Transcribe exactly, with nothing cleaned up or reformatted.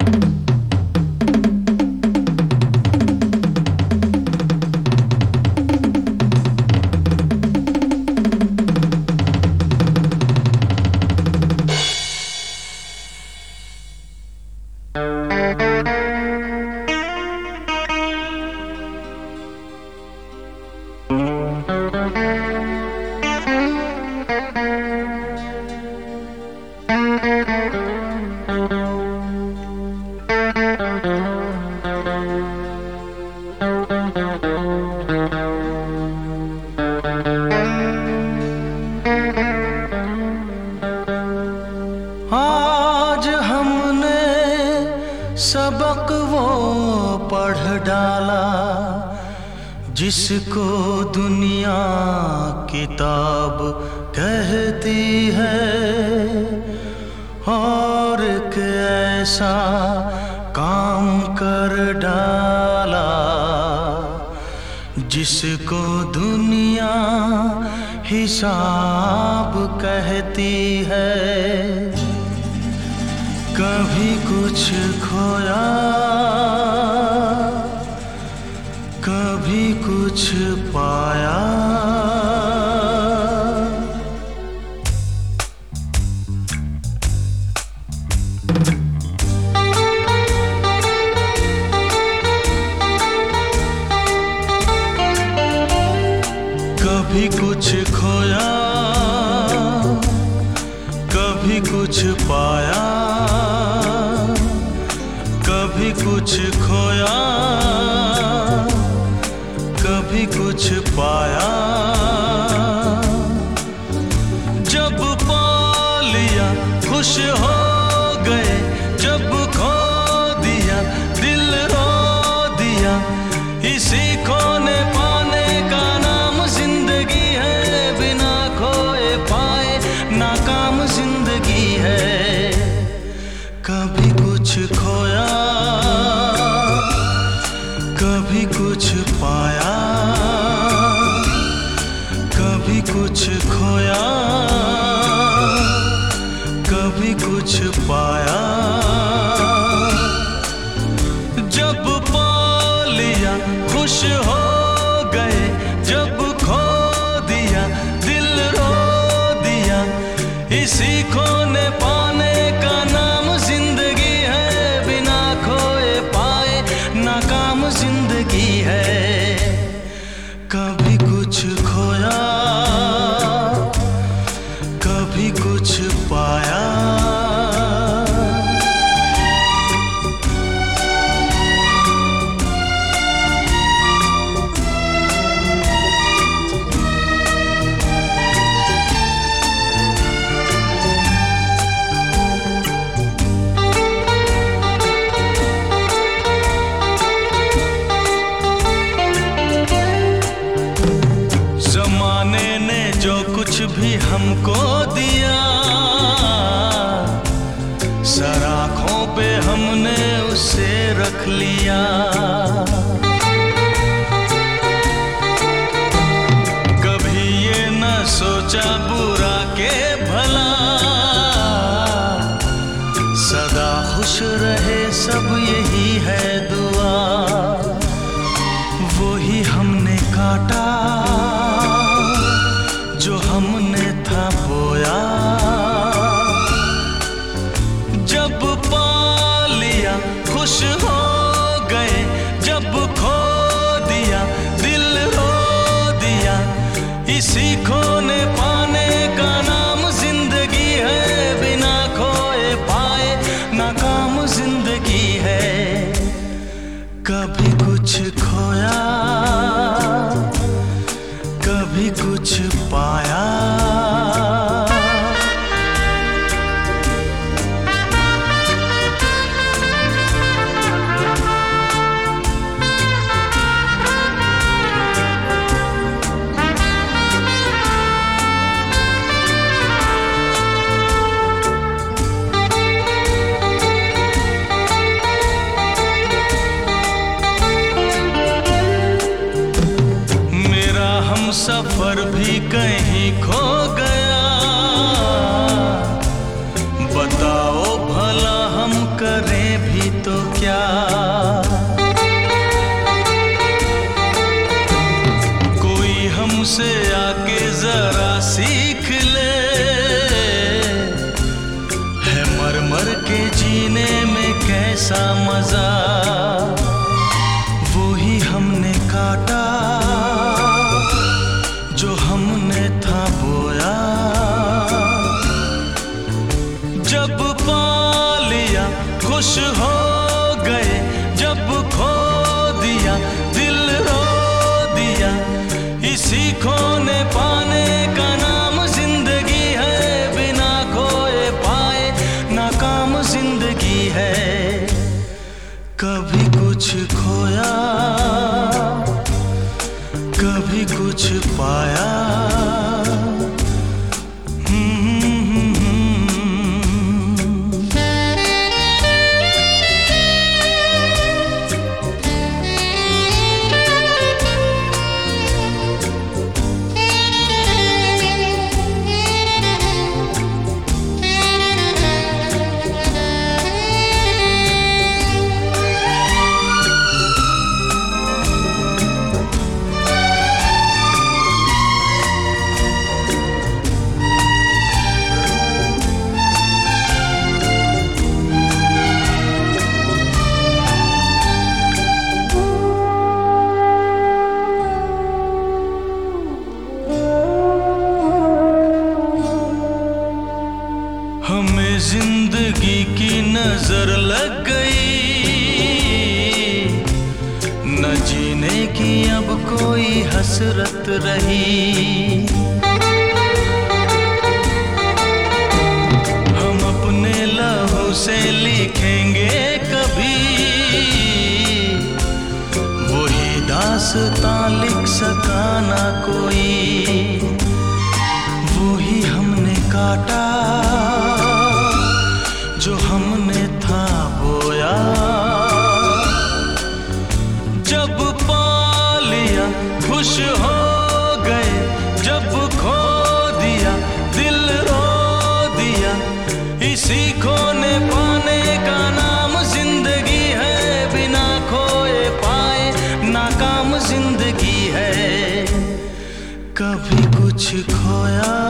आज हमने सबक वो पढ़ डाला जिसको दुनिया किताब कहती है, और एक ऐसा काम कर डाला जिसको दुनिया हिसाब कहती है। कभी कुछ खोया, कभी कुछ पाया, कभी कुछ खोया, कभी कुछ पाया, कभी कुछ खोया, कभी कुछ पाया। जब पा लिया खुश हो गए, जब खो दिया दिल रो दिया। इसी खोने पाने का नाम जिंदगी है, बिना खोए पाए नाकाम जिंदगी है। कभी कुछ खोया, कभी कुछ पाया, कभी कुछ खोया, कभी कुछ पाया। जब पा लिया खुश हो गए, जब खो दिया दिल रो दिया। इसी खोने पाने का नाम जिंदगी है, बिना खोए पाए नाकाम जिंदगी है। कभी कुछ खोया, कभी कुछ पाया। ज़माने ने जो कुछ भी हमको दिया, सर आँखों पे हमने उसे रख लिया। कभी ये न सोचा बुरा के भला, सदा खुश रहे सब यही है दुआ। वो ही हमने काटा जो हमने था बोया। जब पा लिया खुश हो गए, जब खो दिया दिल रो दिया। इसी खोने पाने का नाम जिंदगी है, बिना खोए पाए नाकाम जिंदगी है। कभी कुछ खोया, कभी कुछ पाया। सफर तो क्या, कोई हमसे आके जरा सीख ले, है मर मर के जीने में कैसा मजा, वो ही हमने काटा जो हमने था बोया। जब पा लिया खुश हो गए, जब खो दिया दिल रो दिया, इसी खोने पाने का नाम जिंदगी है, बिना खोए पाए नाकाम जिंदगी है। कभी कुछ खोया कभी कुछ पाया, हमें जिंदगी की नजर लग गई, न जीने की अब कोई हसरत रही। हम अपने लहू से लिखेंगे कभी, वही दास्तां लिख सका ना कोई, वही हमने काटा जो हमने था बोया। जब पा लिया खुश हो गए, जब खो दिया दिल रो दिया, इसी खोने पाने का नाम जिंदगी है, बिना खोए पाए नाकाम जिंदगी है। कभी कुछ खोया